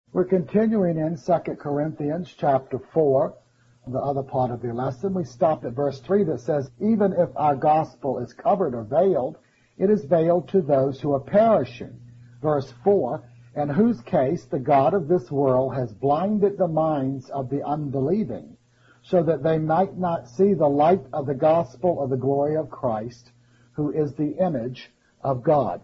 We're continuing in 2 Corinthians chapter 4, the other part of the lesson. We stopped at verse 3 that says, even if our gospel is covered or veiled, it is veiled to those who are perishing. Verse 4, in whose case the God of this world has blinded the minds of the unbelieving, so that they might not see the light of the gospel of the glory of Christ, who is the image of God.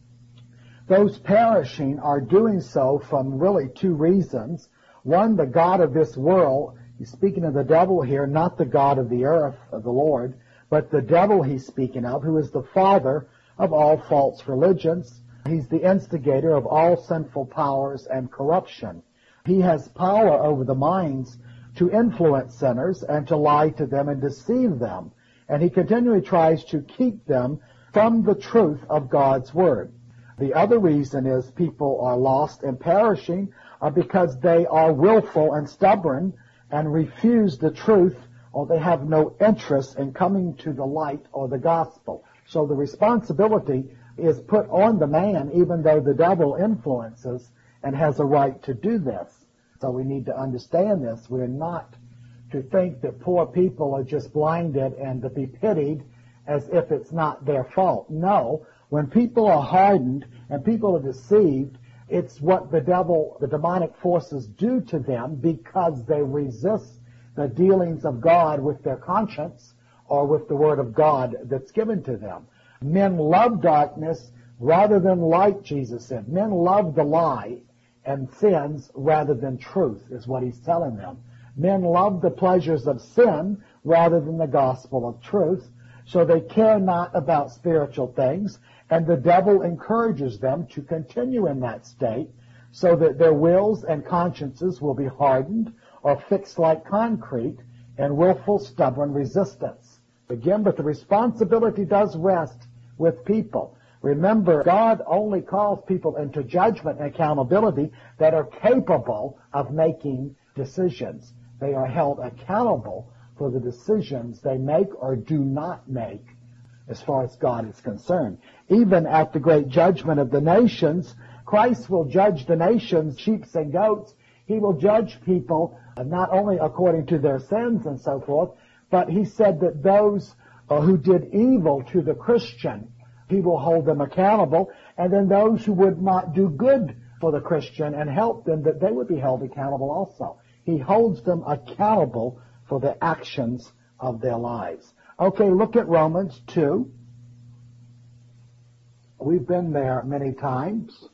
Those perishing are doing so from really two reasons. One, the God of this world, he's speaking of the devil here, not the God of the earth, of the Lord, but the devil he's speaking of, who is the father of all false religions. He's the instigator of all sinful powers and corruption. He has power over the minds to influence sinners and to lie to them and deceive them. And he continually tries to keep them from the truth of God's Word. The other reason is people are lost and perishing because they are willful and stubborn and refuse the truth, or they have no interest in coming to the light or the gospel. So the responsibility is put on the man, even though the devil influences and has a right to do this. So we need to understand this. We're not to think that poor people are just blinded and to be pitied as if it's not their fault. No, when people are hardened and people are deceived, it's what the devil, the demonic forces do to them because they resist the dealings of God with their conscience or with the Word of God that's given to them. Men love darkness rather than light, Jesus said. Men love the lie and sins rather than truth, is what he's telling them. Men love the pleasures of sin rather than the gospel of truth, so they care not about spiritual things, and the devil encourages them to continue in that state so that their wills and consciences will be hardened or fixed like concrete in willful, stubborn resistance. Again, but the responsibility does rest with people. Remember, God only calls people into judgment and accountability that are capable of making decisions. They are held accountable for the decisions they make or do not make as far as God is concerned. Even at the great judgment of the nations, Christ will judge the nations, sheep and goats. He will judge people not only according to their sins and so forth, but he said that those who did evil to the Christian, he will hold them accountable, and then those who would not do good for the Christian and help them, that they would be held accountable also. He holds them accountable for the actions of their lives. Okay, look at Romans 2. We've been there many times.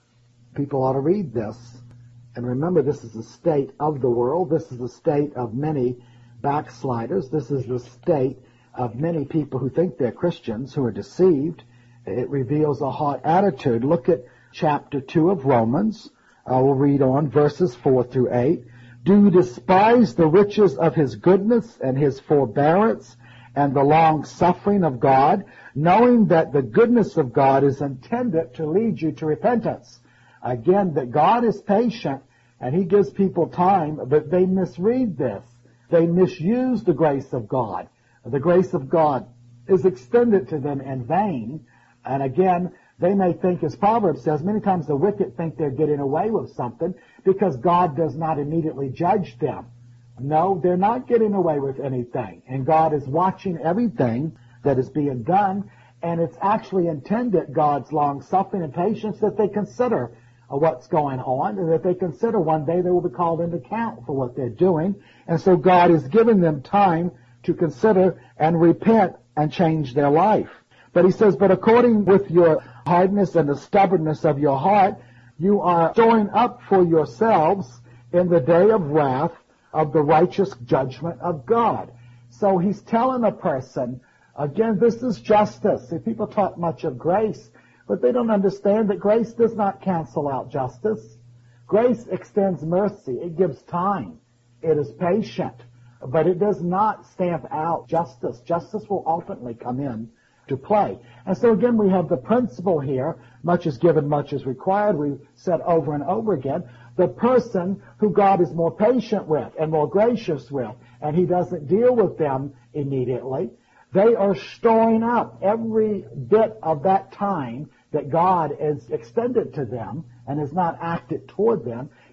People ought to read this. And remember, this is the state of the world. This is the state of many backsliders. This is the state of many people who think they're Christians, who are deceived. It reveals a heart attitude. Look at chapter 2 of Romans. I will read on verses 4 through 8. Do you despise the riches of his goodness and his forbearance and the long suffering of God, knowing that the goodness of God is intended to lead you to repentance? Again, that God is patient and he gives people time, but they misread this. They misuse the grace of God. The grace of God is extended to them in vain. And again, they may think, as Proverbs says, many times the wicked think they're getting away with something because God does not immediately judge them. No, they're not getting away with anything. And God is watching everything that is being done, and it's actually intended, God's long suffering and patience, that they consider what's going on, and that they consider one day they will be called into account for what they're doing. And so God is giving them time to consider and repent and change their life. But he says, but according with your hardness and the stubbornness of your heart, you are storing up for yourselves in the day of wrath of the righteous judgment of God. So he's telling a person, again, this is justice. See, people talk much of grace, but they don't understand that grace does not cancel out justice. Grace extends mercy. It gives time. It is patient. But it does not stamp out justice. Justice will ultimately come in to play. And so again, we have the principle here, much is given, much is required. We've said over and over again, the person who God is more patient with and more gracious with, and he doesn't deal with them immediately, they are storing up every bit of that time that God has extended to them and has not acted toward them.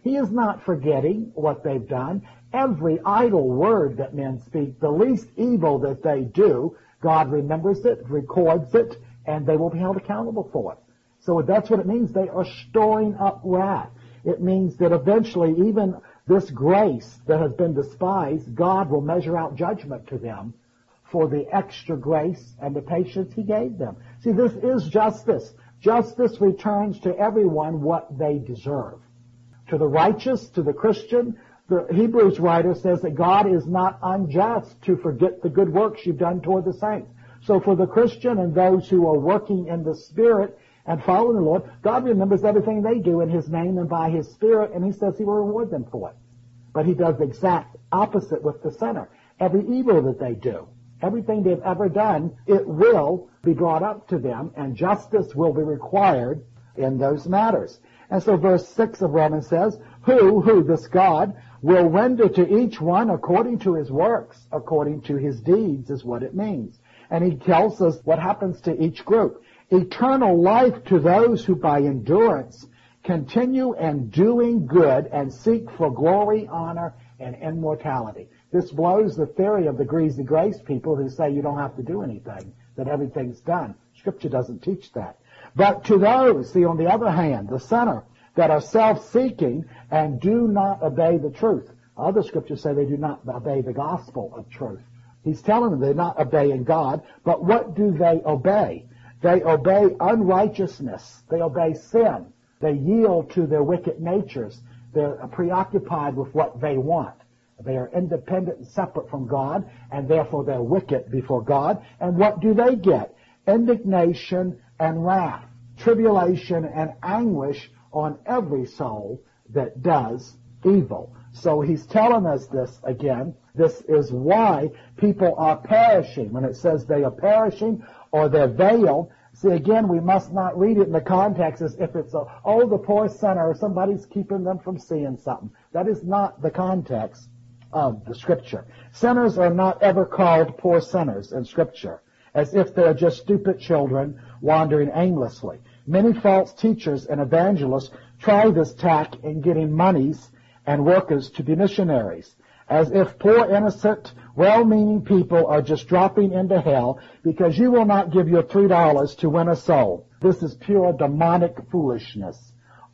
He is not forgetting what they've done. Every idle word that men speak, the least evil that they do, God remembers it, records it, and they will be held accountable for it. So that's what it means. They are storing up wrath. It means that eventually even this grace that has been despised, God will measure out judgment to them for the extra grace and the patience he gave them. See, this is justice. Justice returns to everyone what they deserve. To the righteous, to the Christian, the Hebrews writer says that God is not unjust to forget the good works you've done toward the saints. So for the Christian and those who are working in the Spirit and following the Lord, God remembers everything they do in His name and by His Spirit, and He says He will reward them for it. But He does the exact opposite with the sinner. Every evil that they do, everything they've ever done, it will be brought up to them, and justice will be required in those matters. And so verse 6 of Romans says, who, this God, will render to each one according to his works, according to his deeds is what it means. And he tells us what happens to each group. Eternal life to those who by endurance continue in doing good and seek for glory, honor, and immortality. This blows the theory of the greasy grace people who say you don't have to do anything, that everything's done. Scripture doesn't teach that. But to those, see, on the other hand, the sinner, that are self-seeking and do not obey the truth. Other scriptures say they do not obey the gospel of truth. He's telling them they're not obeying God, but what do they obey? They obey unrighteousness. They obey sin. They yield to their wicked natures. They're preoccupied with what they want. They are independent and separate from God, and therefore they're wicked before God. And what do they get? Indignation and wrath, tribulation and anguish on every soul that does evil. So he's telling us this again. This is why people are perishing. When it says they are perishing or they're veiled, see, again, we must not read it in the context as if it's, the poor sinner, or somebody's keeping them from seeing something. That is not the context of the Scripture. Sinners are not ever called poor sinners in Scripture, as if they're just stupid children wandering aimlessly. Many false teachers and evangelists try this tack in getting monies and workers to be missionaries, as if poor, innocent, well-meaning people are just dropping into hell because you will not give your $3 to win a soul. This is pure demonic foolishness.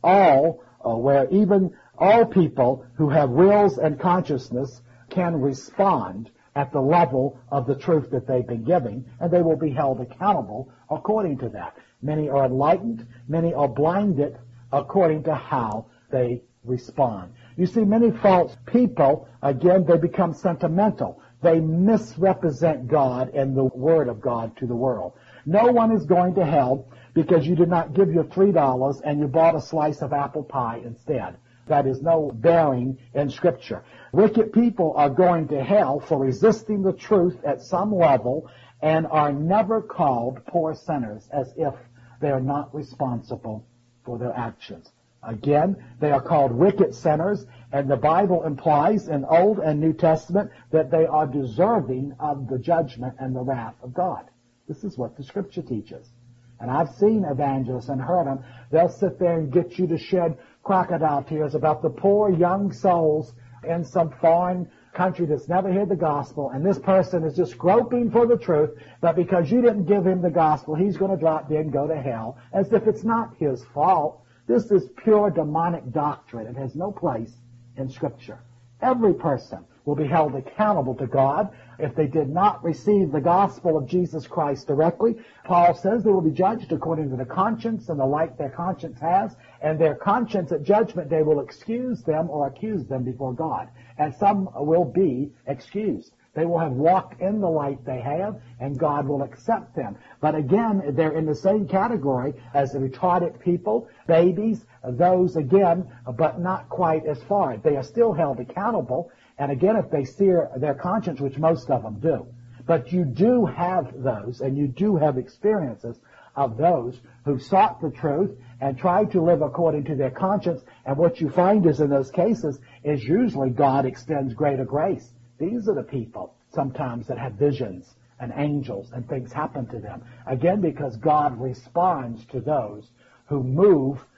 Where even all people who have wills and consciousness can respond at the level of the truth that they've been giving, and they will be held accountable according to that. Many are enlightened, many are blinded according to how they respond. You see, many false people, again, they become sentimental. They misrepresent God and the Word of God to the world. No one is going to hell because you did not give your $3 and you bought a slice of apple pie instead. That is no bearing in Scripture. Wicked people are going to hell for resisting the truth at some level and are never called poor sinners, as if they are not responsible for their actions. Again, they are called wicked sinners, and the Bible implies in Old and New Testament that they are deserving of the judgment and the wrath of God. This is what the Scripture teaches. And I've seen evangelists and heard them. They'll sit there and get you to shed crocodile tears about the poor young souls in some foreign country that's never heard the gospel, and this person is just groping for the truth, but because you didn't give him the gospel, he's going to drop dead and go to hell, as if it's not his fault. This is pure demonic doctrine. It has no place in Scripture. Every person will be held accountable to God if they did not receive the gospel of Jesus Christ directly. Paul says they will be judged according to the conscience and the light their conscience has, and their conscience at judgment day will excuse them or accuse them before God. And some will be excused. They will have walked in the light they have, and God will accept them. But again, they're in the same category as the retarded people, babies, those again, but not quite as far. They are still held accountable, and again, if they sear their conscience, which most of them do. But you do have those, and you do have experiences of those who sought the truth and tried to live according to their conscience, and what you find is in those cases is usually God extends greater grace. These are the people sometimes that have visions and angels and things happen to them. Again, because God responds to those who move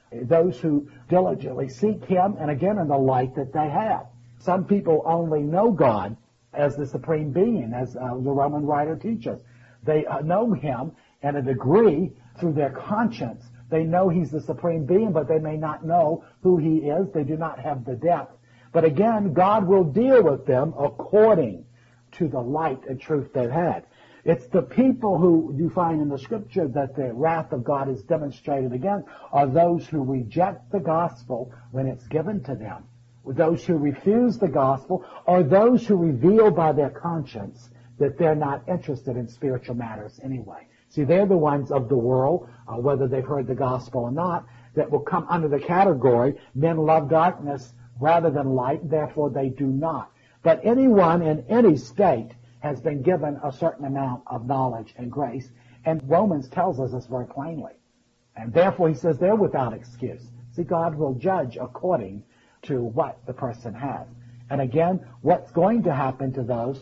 those who diligently seek him, and again in the light that they have. Some people only know God as the supreme being, as the Roman writer teaches. They know him in a degree through their conscience. They know he's the supreme being, but they may not know who he is. They do not have the depth. But again, God will deal with them according to the light and truth they've had. It's the people who you find in the Scripture that the wrath of God is demonstrated against are those who reject the gospel when it's given to them. Those who refuse the gospel are those who reveal by their conscience that they're not interested in spiritual matters anyway. See, they're the ones of the world, whether they've heard the gospel or not, that will come under the category, men love darkness rather than light, therefore they do not. But anyone in any state has been given a certain amount of knowledge and grace, and Romans tells us this very plainly. And therefore he says they're without excuse. See, God will judge according to what the person has. And again, what's going to happen to those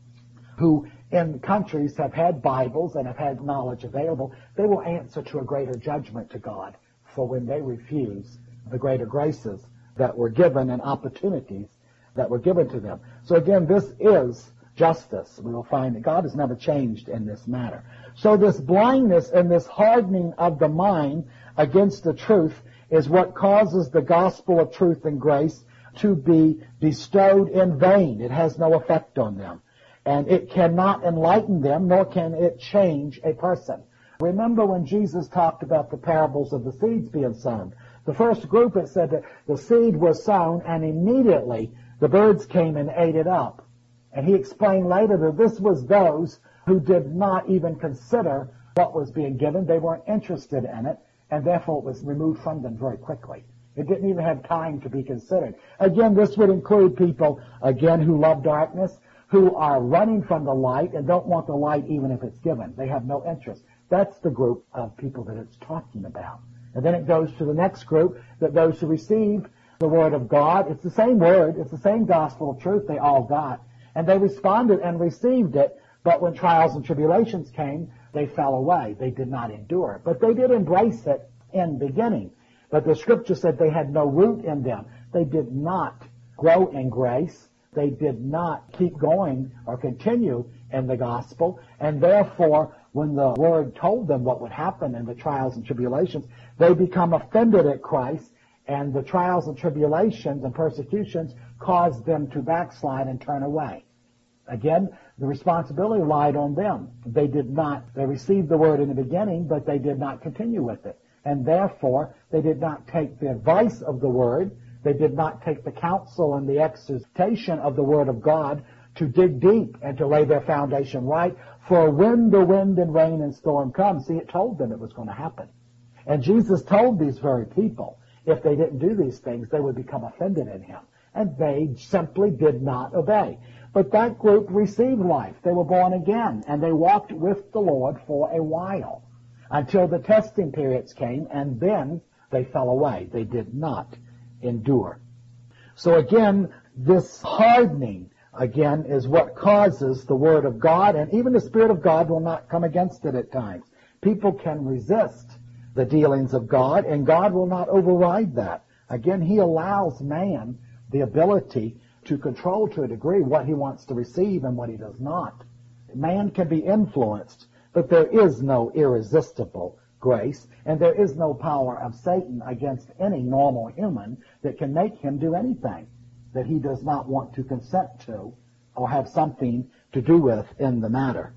who in countries have had Bibles and have had knowledge available, they will answer to a greater judgment to God for when they refuse the greater graces that were given and opportunities that were given to them. So again, this is justice. We will find that God has never changed in this matter. So this blindness and this hardening of the mind against the truth is what causes the gospel of truth and grace to be bestowed in vain. It has no effect on them. And it cannot enlighten them, nor can it change a person. Remember when Jesus talked about the parables of the seeds being sown. The first group, it said that the seed was sown and immediately the birds came and ate it up. And he explained later that this was those who did not even consider what was being given. They weren't interested in it, and therefore it was removed from them very quickly. It didn't even have time to be considered. Again, this would include people, again, who love darkness, who are running from the light and don't want the light even if it's given. They have no interest. That's the group of people that it's talking about. And then it goes to the next group, that those who receive the Word of God, it's the same Word, it's the same gospel of truth they all got, and they responded and received it, but when trials and tribulations came, they fell away. They did not endure it. But they did embrace it in beginning. But the Scripture said they had no root in them. They did not grow in grace. They did not keep going or continue in the gospel, and therefore, when the Word told them what would happen in the trials and tribulations, they become offended at Christ, and the trials and tribulations and persecutions caused them to backslide and turn away. Again, the responsibility lied on them. They received the Word in the beginning, but they did not continue with it. And therefore, they did not take the advice of the Word. They did not take the counsel and the exhortation of the Word of God to dig deep and to lay their foundation right. For when the wind and rain and storm come, see, it told them it was going to happen. And Jesus told these very people, if they didn't do these things, they would become offended in him. And they simply did not obey. But that group received life. They were born again, and they walked with the Lord for a while until the testing periods came, and then they fell away. They did not endure. So again, this hardening, again, is what causes the Word of God, and even the Spirit of God will not come against it at times. People can resist the dealings of God, and God will not override that. Again, he allows man the ability to control to a degree what he wants to receive and what he does not. Man can be influenced, but there is no irresistible grace, and there is no power of Satan against any normal human that can make him do anything that he does not want to consent to or have something to do with in the matter.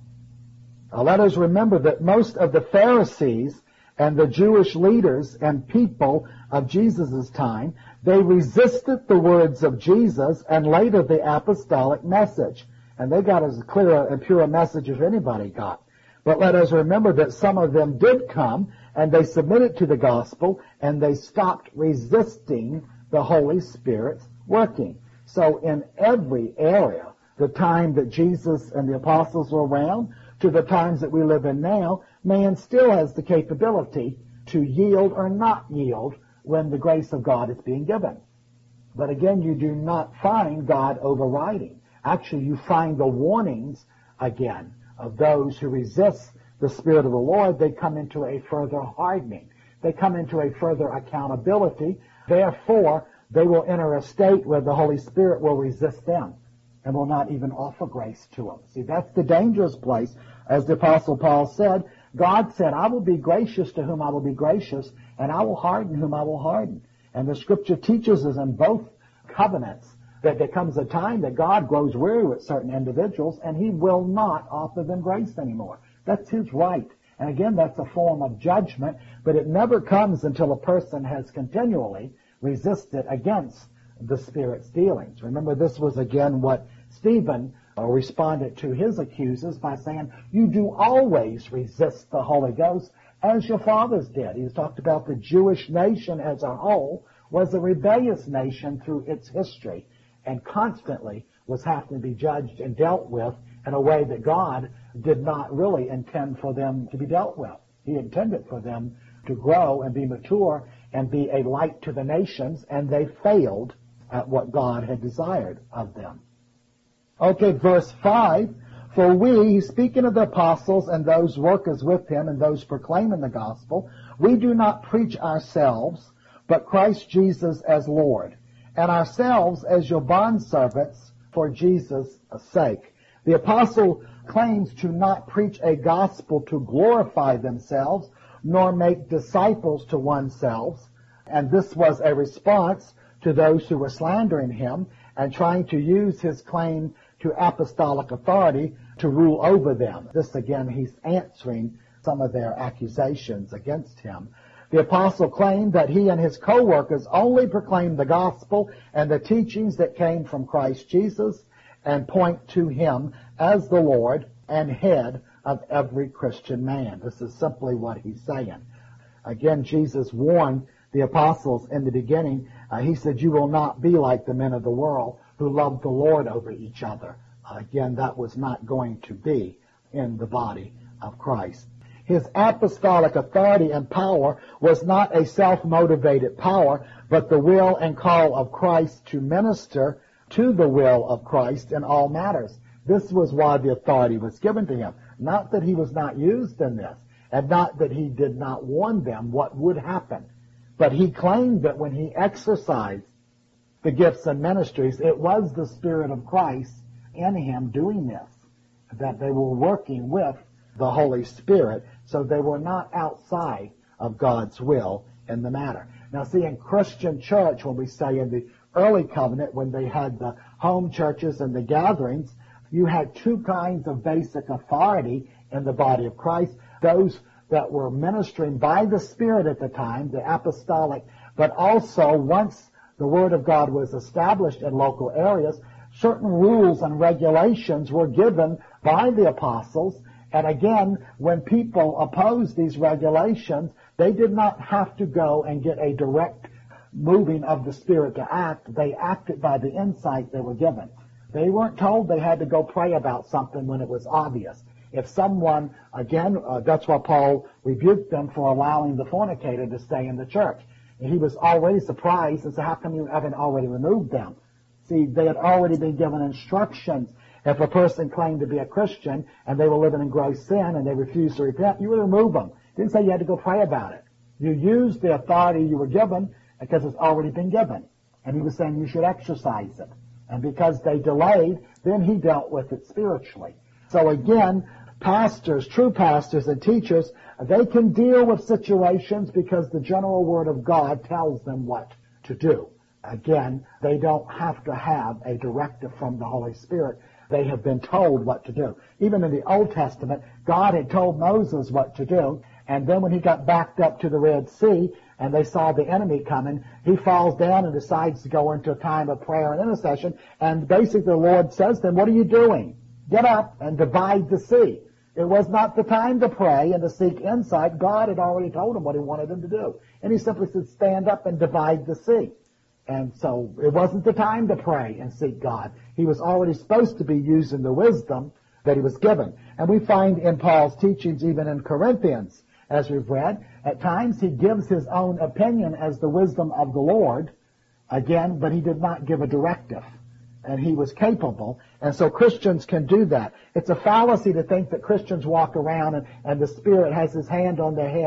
Let us remember that most of the Pharisees and the Jewish leaders and people of Jesus' time, they resisted the words of Jesus and later the apostolic message. And they got as clear and pure a message as anybody got. But let us remember that some of them did come and they submitted to the gospel and they stopped resisting the Holy Spirit's working. So in every area, the time that Jesus and the apostles were around to the times that we live in now, man still has the capability to yield or not yield when the grace of God is being given. But again, you do not find God overriding. Actually, you find the warnings, again, of those who resist the Spirit of the Lord. They come into a further hardening. they come into a further accountability. Therefore, they will enter a state where the Holy Spirit will resist them and will not even offer grace to them. See, that's the dangerous place. As the Apostle Paul said, God said, I will be gracious to whom I will be gracious, and I will harden whom I will harden. And the Scripture teaches us in both covenants that there comes a time that God grows weary with certain individuals, and He will not offer them grace anymore. That's His right. And again, that's a form of judgment, but it never comes until a person has continually resisted against the Spirit's dealings. Remember, this was again what Stephen responded to his accusers by saying, you do always resist the Holy Ghost as your fathers did. He talked about the Jewish nation as a whole was a rebellious nation through its history and constantly was having to be judged and dealt with in a way that God did not really intend for them to be dealt with. He intended for them to grow and be mature and be a light to the nations, and they failed at what God had desired of them. Okay, verse 5, for we, speaking of the apostles and those workers with him and those proclaiming the gospel, we do not preach ourselves, but Christ Jesus as Lord, and ourselves as your bondservants for Jesus' sake. The apostle claims to not preach a gospel to glorify themselves, nor make disciples to oneself, and this was a response to those who were slandering him and trying to use his claim to apostolic authority to rule over them. This again, he's answering some of their accusations against him. The apostle claimed that he and his co-workers only proclaimed the gospel and the teachings that came from Christ Jesus and point to him as the Lord and head of every Christian man. This is simply what he's saying. Again, Jesus warned the apostles in the beginning. He said, you will not be like the men of the world who love the Lord over each other. Again, that was not going to be in the body of Christ. His apostolic authority and power was not a self-motivated power, but the will and call of Christ to minister to the will of Christ in all matters. This was why the authority was given to him. Not that he was not used in this, and not that he did not warn them what would happen. But he claimed that when he exercised the gifts and ministries, it was the Spirit of Christ in him doing this, that they were working with the Holy Spirit, so they were not outside of God's will in the matter. Now see, in Christian church, when we say in the early covenant, when they had the home churches and the gatherings, you had two kinds of basic authority in the body of Christ. Those that were ministering by the Spirit at the time, the apostolic, but also once the Word of God was established in local areas, certain rules and regulations were given by the apostles. And again, when people opposed these regulations, they did not have to go and get a direct moving of the Spirit to act. They acted by the insight they were given. They weren't told they had to go pray about something when it was obvious. If someone, again, that's why Paul rebuked them for allowing the fornicator to stay in the church. And he was already surprised and said, how come you haven't already removed them? See, they had already been given instructions. If a person claimed to be a Christian and they were living in gross sin and they refused to repent, you would remove them. Didn't say you had to go pray about it. You used the authority you were given because it's already been given. And he was saying you should exercise it. And because they delayed, then he dealt with it spiritually. So again, pastors, true pastors and teachers, they can deal with situations because the general word of God tells them what to do. Again, they don't have to have a directive from the Holy Spirit. They have been told what to do. Even in the Old Testament, God had told Moses what to do, and then when he got backed up to the Red Sea and they saw the enemy coming, he falls down and decides to go into a time of prayer and intercession, and basically the Lord says to him, what are you doing? Get up and divide the sea. It was not the time to pray and to seek insight. God had already told him what he wanted him to do. And he simply said, stand up and divide the sea. And so it wasn't the time to pray and seek God. He was already supposed to be using the wisdom that he was given. And we find in Paul's teachings, even in Corinthians, as we've read, at times he gives his own opinion as the wisdom of the Lord, again, but he did not give a directive. And he was capable. And so Christians can do that. It's a fallacy to think that Christians walk around and the Spirit has his hand on their head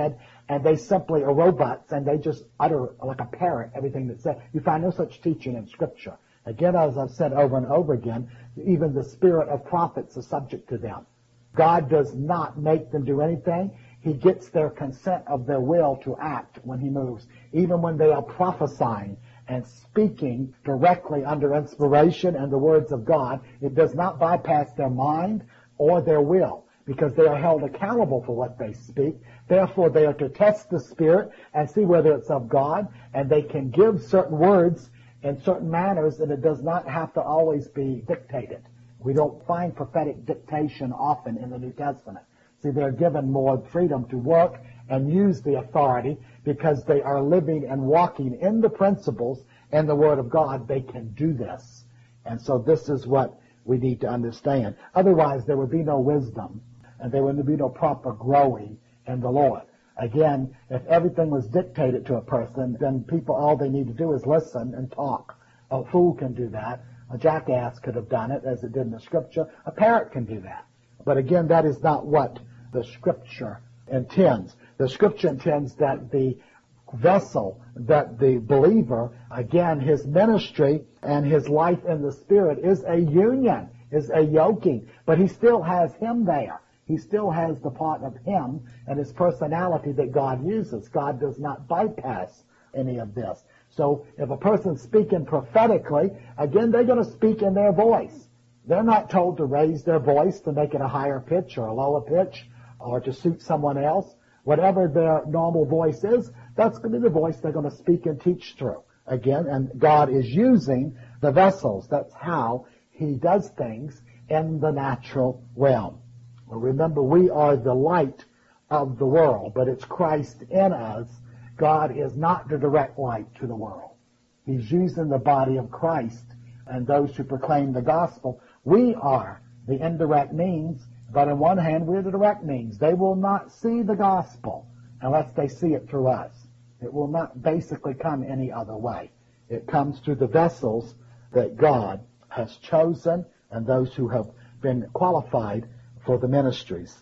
and they simply are robots, and they just utter like a parrot everything that's said. You find no such teaching in Scripture. Again, as I've said over and over again, even the spirit of prophets is subject to them. God does not make them do anything. He gets their consent of their will to act when he moves. Even when they are prophesying and speaking directly under inspiration and the words of God, it does not bypass their mind or their will, because they are held accountable for what they speak. Therefore, they are to test the Spirit and see whether it's of God, and they can give certain words in certain manners, and it does not have to always be dictated. We don't find prophetic dictation often in the New Testament. See, they're given more freedom to work and use the authority because they are living and walking in the principles and the Word of God. They can do this. And so this is what we need to understand. Otherwise, there would be no wisdom, and there would be no proper growing in the Lord. Again, if everything was dictated to a person, then people, all they need to do is listen and talk. A fool can do that. A jackass could have done it, as it did in the Scripture. A parrot can do that. But again, that is not what the Scripture intends. The Scripture intends that the vessel, that the believer, again, his ministry and his life in the Spirit is a union, is a yoking. But he still has him there. He still has the part of him and his personality that God uses. God does not bypass any of this. So if a person's speaking prophetically, again, they're going to speak in their voice. They're not told to raise their voice to make it a higher pitch or a lower pitch or to suit someone else. Whatever their normal voice is, that's going to be the voice they're going to speak and teach through. Again, and God is using the vessels. That's how he does things in the natural realm. Well, remember, we are the light of the world, but it's Christ in us. God is not the direct light to the world. He's using the body of Christ and those who proclaim the gospel. We are the indirect means, but on one hand, we're the direct means. They will not see the gospel unless they see it through us. It will not basically come any other way. It comes through the vessels that God has chosen and those who have been qualified for the ministries.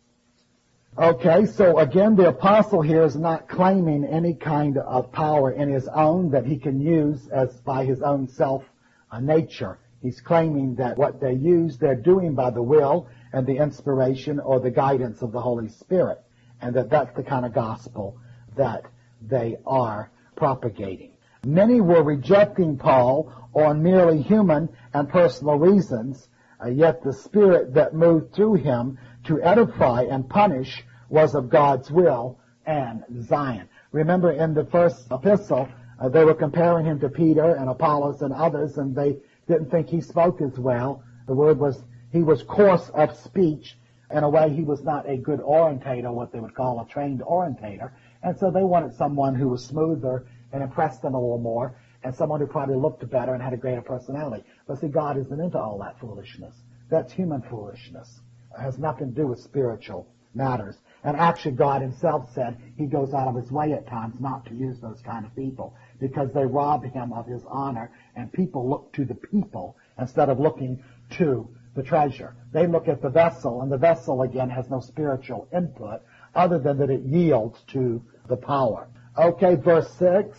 Okay, so again, the apostle here is not claiming any kind of power in his own that he can use as by his own self nature. He's claiming that what they use, they're doing by the will and the inspiration or the guidance of the Holy Spirit, and that that's the kind of gospel that they are propagating. Many were rejecting Paul on merely human and personal reasons, yet the Spirit that moved through him to edify and punish was of God's will and design. Remember, in the first epistle, they were comparing him to Peter and Apollos and others, and they didn't think he spoke as well. The word was, he was coarse of speech. In a way, he was not a good orator, what they would call a trained orator. And so they wanted someone who was smoother and impressed them a little more, and someone who probably looked better and had a greater personality. But see, God isn't into all that foolishness. That's human foolishness. It has nothing to do with spiritual matters. And actually, God himself said he goes out of his way at times not to use those kind of people because they rob him of his honor, and people look to the people instead of looking to the treasure. They look at the vessel, and the vessel, again, has no spiritual input other than that it yields to the power. Okay, verse 6.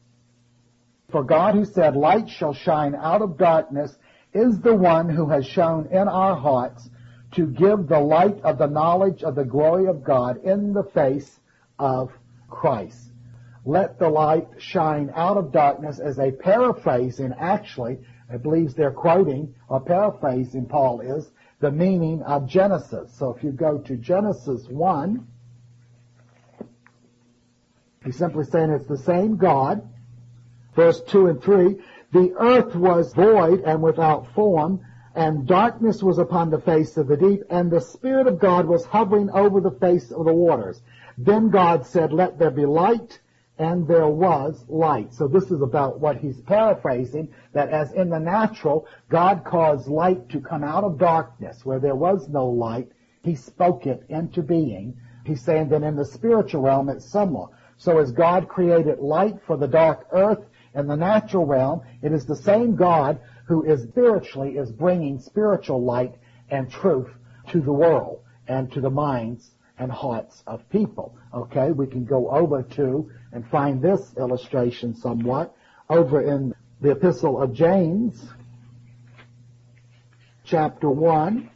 For God, who said, "Light shall shine out of darkness," is the one who has shone in our hearts to give the light of the knowledge of the glory of God in the face of Christ. Let the light shine out of darkness as a paraphrasing, actually, I believe they're quoting, or paraphrasing, Paul is, the meaning of Genesis. So if you go to Genesis 1, he's simply saying it's the same God. Verse 2 and 3, the earth was void and without form, and darkness was upon the face of the deep, and the Spirit of God was hovering over the face of the waters. Then God said, let there be light, and there was light. So this is about what he's paraphrasing, that as in the natural, God caused light to come out of darkness. Where there was no light, he spoke it into being. He's saying that in the spiritual realm, it's similar. So as God created light for the dark earth, in the natural realm, it is the same God who is spiritually is bringing spiritual light and truth to the world and to the minds and hearts of people. Okay, we can go over to and find this illustration somewhat over in the Epistle of James, chapter 1,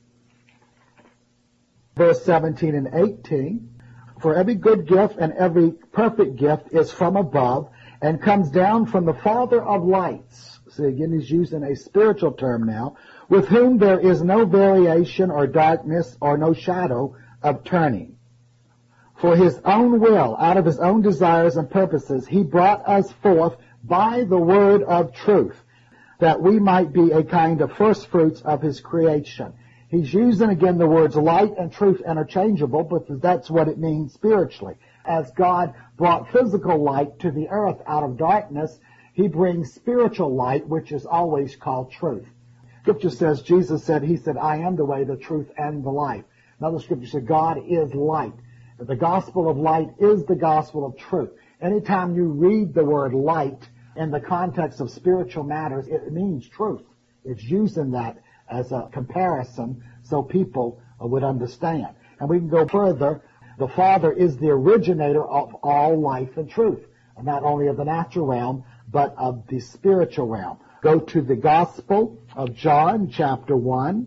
verse 17 and 18. For every good gift and every perfect gift is from above and comes down from the Father of lights. See, again, he's using a spiritual term now, with whom there is no variation or darkness or no shadow of turning. For his own will, out of his own desires and purposes, he brought us forth by the word of truth, that we might be a kind of first fruits of his creation. He's using again the words light and truth interchangeable, because that's what it means spiritually. As God brought physical light to the earth out of darkness, he brings spiritual light, which is always called truth. Scripture says, Jesus said, he said, I am the way, the truth, and the life. Another scripture said, God is light. The gospel of light is the gospel of truth. Anytime you read the word light in the context of spiritual matters, it means truth. It's using that as a comparison so people would understand. And we can go further. The Father is the originator of all life and truth, and not only of the natural realm, but of the spiritual realm. Go to the Gospel of John, chapter 1.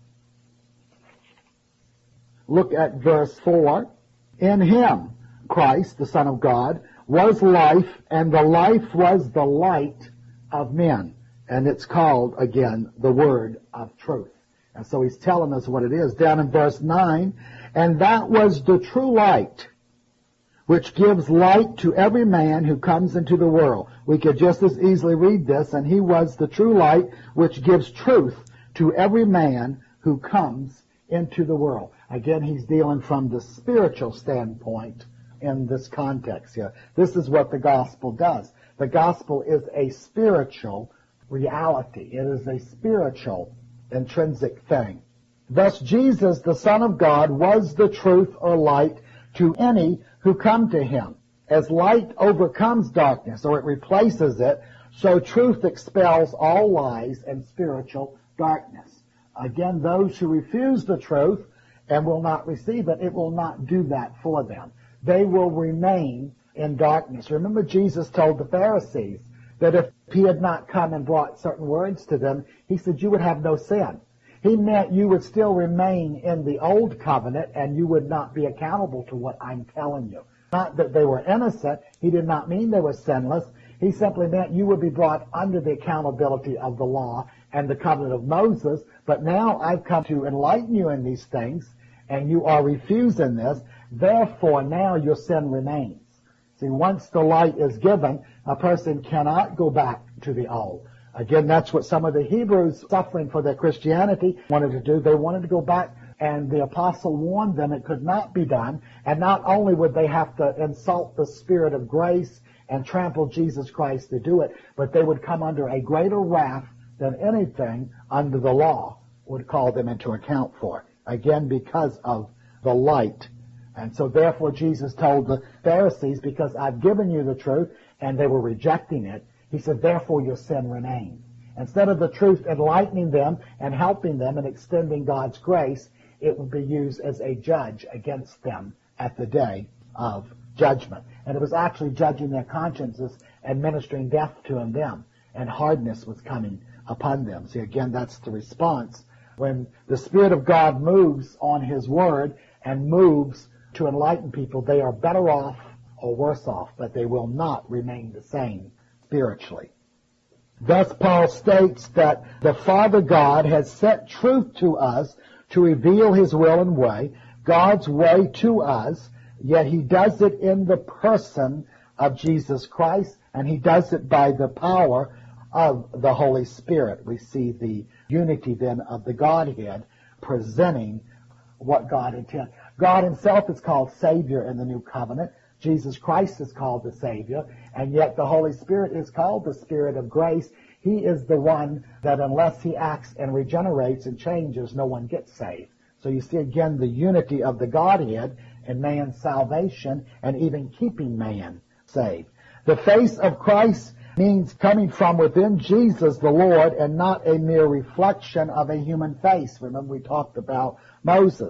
Look at verse 4. In him, Christ, the Son of God, was life, and the life was the light of men. And it's called, again, the word of truth. And so he's telling us what it is. Down in verse 9, and that was the true light, which gives light to every man who comes into the world. We could just as easily read this, and he was the true light, which gives truth to every man who comes into the world. Again, he's dealing from the spiritual standpoint in this context here. This is what the gospel does. The gospel is a spiritual reality. It is a spiritual, intrinsic thing. Thus, Jesus, the Son of God, was the truth or light to any who come to him. As light overcomes darkness, or it replaces it, so truth expels all lies and spiritual darkness. Again, those who refuse the truth and will not receive it, it will not do that for them. They will remain in darkness. Remember, Jesus told the Pharisees that if he had not come and brought certain words to them, he said you would have no sin. He meant you would still remain in the old covenant and you would not be accountable to what I'm telling you. Not that they were innocent. He did not mean they were sinless. He simply meant you would be brought under the accountability of the law and the covenant of Moses. But now I've come to enlighten you in these things, and you are refusing this. Therefore, now your sin remains. See, once the light is given, a person cannot go back to the old. Again, that's what some of the Hebrews suffering for their Christianity wanted to do. They wanted to go back, and the apostle warned them it could not be done. And not only would they have to insult the Spirit of grace and trample Jesus Christ to do it, but they would come under a greater wrath than anything under the law would call them into account for. Again, because of the light. And so therefore Jesus told the Pharisees, because I've given you the truth, and they were rejecting it, he said, therefore your sin remains. Instead of the truth enlightening them and helping them and extending God's grace, it would be used as a judge against them at the day of judgment. And it was actually judging their consciences and ministering death to them. And hardness was coming upon them. See, again, that's the response. When the Spirit of God moves on his word and moves to enlighten people, they are better off or worse off, but they will not remain the same spiritually. Thus, Paul states that the Father God has set truth to us to reveal his will and way, God's way to us, yet he does it in the person of Jesus Christ, and he does it by the power of the Holy Spirit. We see the unity then of the Godhead presenting what God intends. God himself is called Savior in the New Covenant. Jesus Christ is called the Savior, and yet the Holy Spirit is called the Spirit of grace. He is the one that unless he acts and regenerates and changes, no one gets saved. So you see again the unity of the Godhead in man's salvation and even keeping man saved. The face of Christ means coming from within Jesus the Lord and not a mere reflection of a human face. Remember we talked about Moses.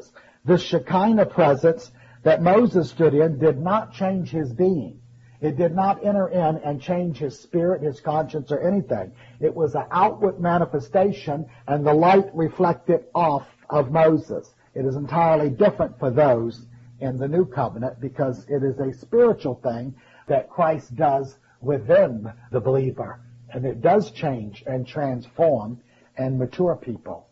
The Shekinah presence that Moses stood in did not change his being. It did not enter in and change his spirit, his conscience, or anything. It was an outward manifestation, and the light reflected off of Moses. It is entirely different for those in the new covenant because it is a spiritual thing that Christ does within the believer. And it does change and transform and mature people.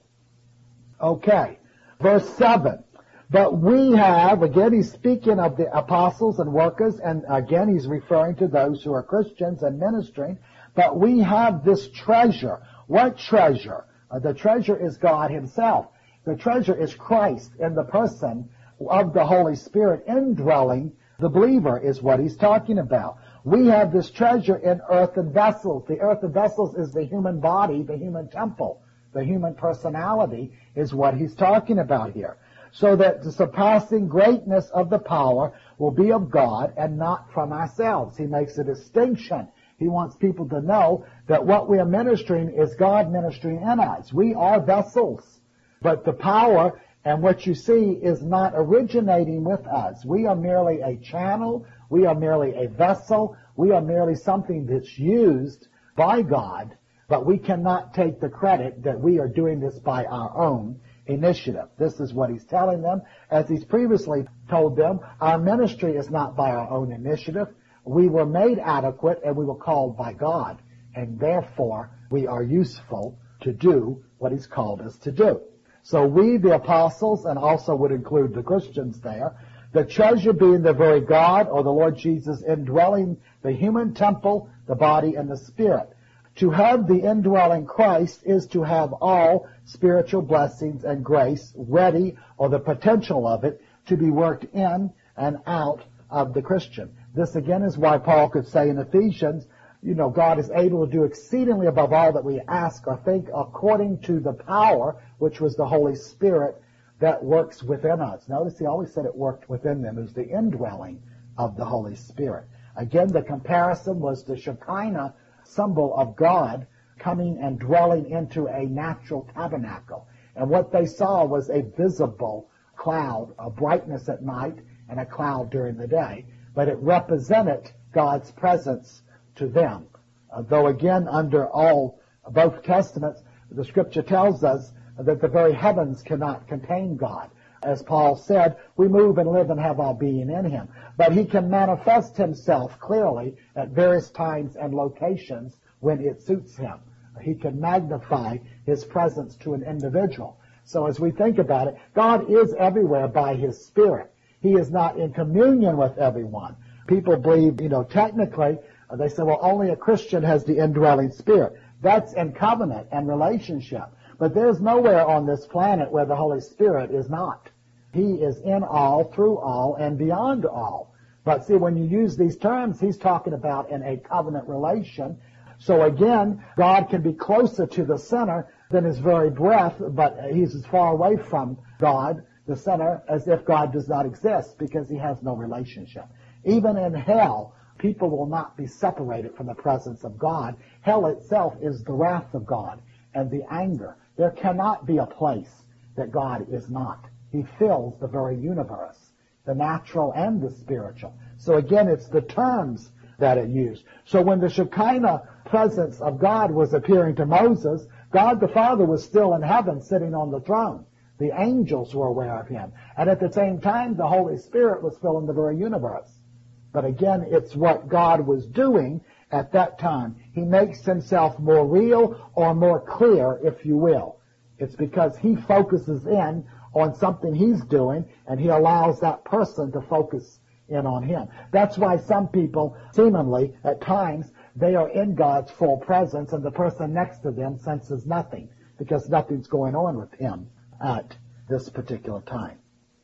Okay, verse 7. But we have, again he's speaking of the apostles and workers, and again he's referring to those who are Christians and ministering, but we have this treasure. What treasure? The treasure is God himself. The treasure is Christ in the person of the Holy Spirit indwelling the believer is what he's talking about. We have this treasure in earthen vessels. The earthen vessels is the human body, the human temple. The human personality is what he's talking about here. So that the surpassing greatness of the power will be of God and not from ourselves. He makes a distinction. He wants people to know that what we are ministering is God ministering in us. We are vessels, but the power and what you see is not originating with us. We are merely a channel. We are merely a vessel. We are merely something that's used by God, but we cannot take the credit that we are doing this by our own initiative. This is what he's telling them. As he's previously told them, our ministry is not by our own initiative. We were made adequate and we were called by God. And therefore, we are useful to do what he's called us to do. So we, the apostles, and also would include the Christians there, the treasure being the very God or the Lord Jesus indwelling the human temple, the body, and the spirit. To have the indwelling Christ is to have all spiritual blessings and grace ready, or the potential of it, to be worked in and out of the Christian. This again is why Paul could say in Ephesians, God is able to do exceedingly above all that we ask or think according to the power, which was the Holy Spirit that works within us. Notice he always said it worked within them. It was the indwelling of the Holy Spirit. Again, the comparison was the Shekinah symbol of God coming and dwelling into a natural tabernacle. And what they saw was a visible cloud, a brightness at night and a cloud during the day. But it represented God's presence to them. Though again, under both testaments, the scripture tells us that the very heavens cannot contain God. As Paul said, we move and live and have our being in him. But he can manifest himself clearly at various times and locations when it suits him. He can magnify his presence to an individual. So as we think about it, God is everywhere by his Spirit. He is not in communion with everyone. People believe, technically, they say, well, only a Christian has the indwelling Spirit. That's in covenant and relationship. But there's nowhere on this planet where the Holy Spirit is not. He is in all, through all, and beyond all. But see, when you use these terms, he's talking about in a covenant relation. So again, God can be closer to the sinner than his very breath, but he's as far away from God, the sinner, as if God does not exist because he has no relationship. Even in hell, people will not be separated from the presence of God. Hell itself is the wrath of God and the anger. There cannot be a place that God is not. He fills the very universe, the natural and the spiritual. So again, it's the terms that it used. So when the Shekinah presence of God was appearing to Moses, God the Father was still in heaven sitting on the throne. The angels were aware of him. And at the same time, the Holy Spirit was filling the very universe. But again, it's what God was doing at that time. He makes himself more real or more clear, if you will. It's because he focuses in on something he's doing, and he allows that person to focus in on him. That's why some people, seemingly, at times, they are in God's full presence, and the person next to them senses nothing, because nothing's going on with him at this particular time.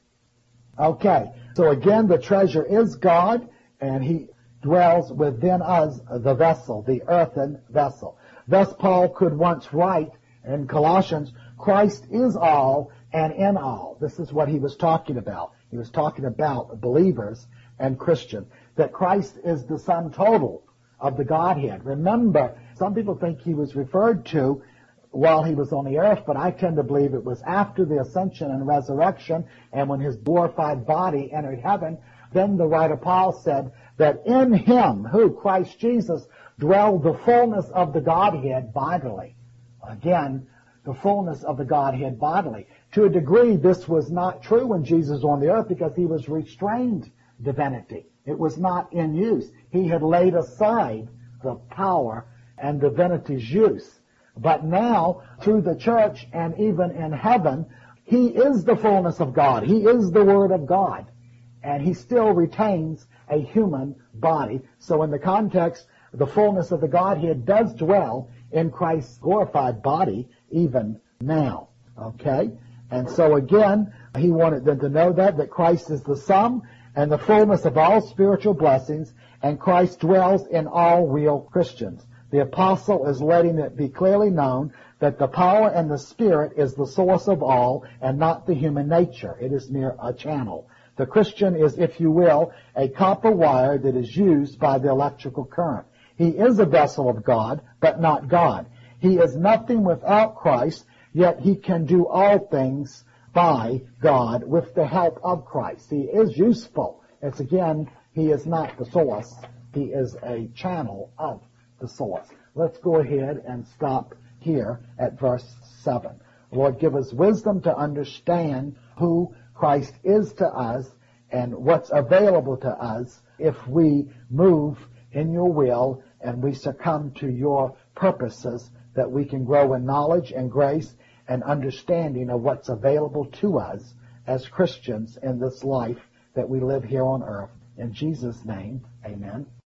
Okay, so again, the treasure is God, and he dwells within us, the vessel, the earthen vessel. Thus Paul could once write in Colossians, Christ is all and in all. This is what he was talking about. He was talking about believers and Christians, that Christ is the sum total of the Godhead. Remember, some people think he was referred to while he was on the earth, but I tend to believe it was after the ascension and resurrection, and when his glorified body entered heaven, then the writer Paul said that in him, who, Christ Jesus, dwelled the fullness of the Godhead bodily. Again, the fullness of the Godhead bodily. To a degree, this was not true when Jesus was on the earth because he was restrained divinity. It was not in use. He had laid aside the power and divinity's use. But now, through the church and even in heaven, he is the fullness of God. He is the Word of God. And he still retains a human body. So in the context, the fullness of the Godhead does dwell in Christ's glorified body even now. Okay? And so again, he wanted them to know that Christ is the sum and the fullness of all spiritual blessings, and Christ dwells in all real Christians. The apostle is letting it be clearly known that the power and the Spirit is the source of all and not the human nature. It is mere a channel. The Christian is, if you will, a copper wire that is used by the electrical current. He is a vessel of God, but not God. He is nothing without Christ, yet he can do all things by God with the help of Christ. He is useful. It's again, he is not the source. He is a channel of the source. Let's go ahead and stop here at verse 7. Lord, give us wisdom to understand who Christ is to us and what's available to us if we move in your will and we succumb to your purposes, that we can grow in knowledge and grace and understanding of what's available to us as Christians in this life that we live here on earth. In Jesus' name, amen.